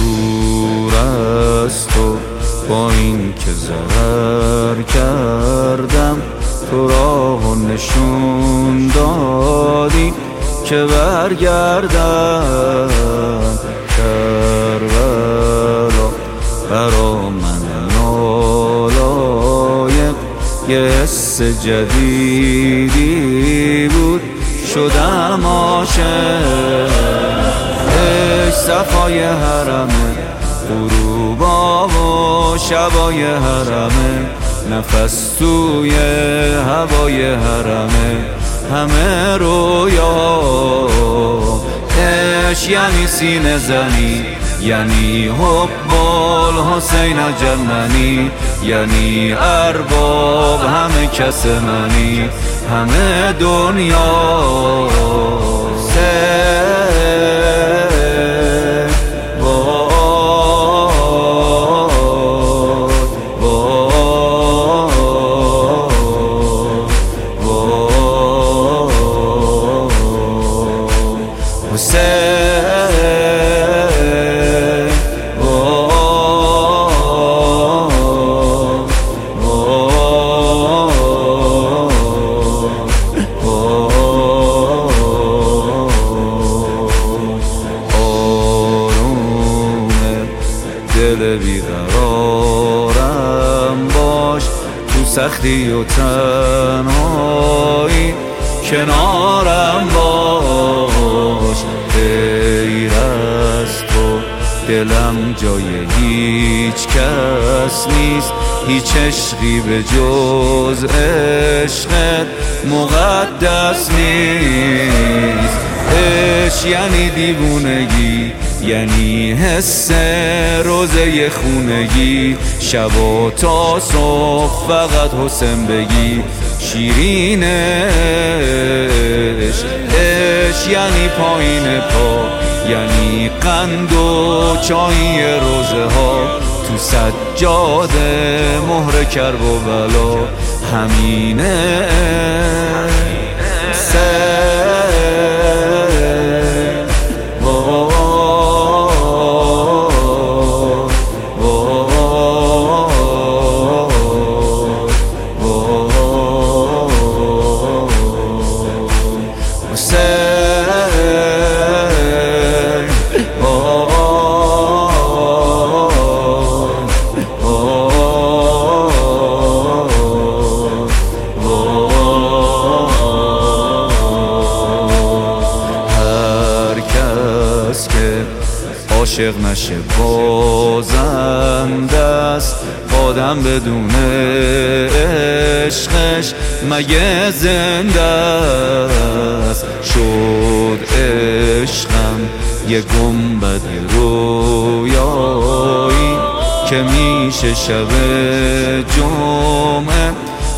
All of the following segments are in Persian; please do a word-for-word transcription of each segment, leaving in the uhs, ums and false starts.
دور از تو با این که ضرر کردم، تو راه نشون دادی که برگردم. کربلا برا من نالایق یه حس جدیدی بود، شدم عاشق. عشق صفای حرمه، غروبا و شبای حرمه، نفس توی هوای حرمه، همه رویا. عشق یعنی سینه زنی، یعنی حب الحسین جننی، یعنی ارباب همه کس منی، همه دنیا. دل بیقرارم باش، تو سختی و تنهایی کنارم باش. غیر از تو دلم جای هیچ کس نیست، هیچ عشقی به جز عشقت مقدس نیست. عشق یعنی دیوونگی، یعنی حس روزه خونگی، شب تا صبح فقط حسین بگی. شیرین عشق، عشق یعنی پایین پا، یعنی قند و چای روزه ها، تو سجاده مهر کرب و بلا، همینه. عاشق نشه بازنده است، آدم بدون عشقش مگه زنده است. شد عشقم یه گنبد رویایی که میشه شب جمعه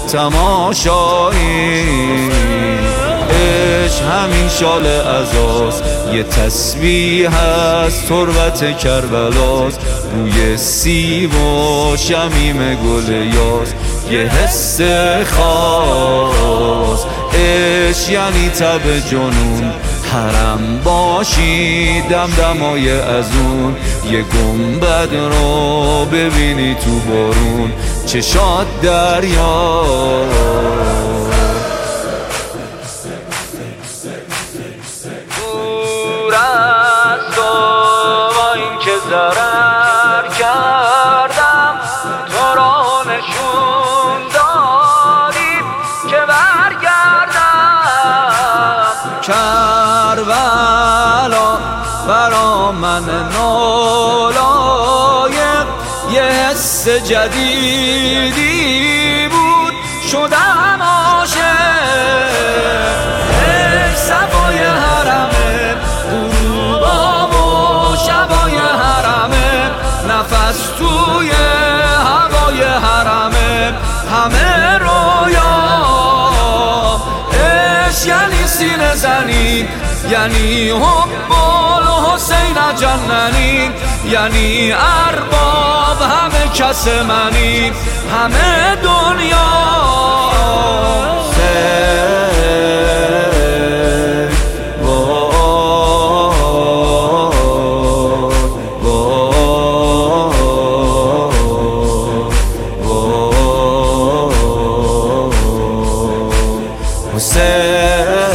تماشایی. عشق همین شال عزاست، یه تسبیح از تربت کربلاست، بوی سیب و شمیم گل یاس، یه حس خاص. عشق یعنی تب جنون، حرم باشی دمدمای ازون، یه گنبد رو ببینی تو بارون، چشات دریا. ضرر کردم، تو را نشون دادی که برگردم. کربلا برا من نالایق یه حس جدیدی بود، شدم عاشق. صفای حرمه، غروبا و شبای حرمه، نفس توی هوای حرمه، همه رویا. عشق یعنی سینه زنی، یعنی حب الحسین جننی، یعنی ارباب همه کس منی، همه دنیا. حسین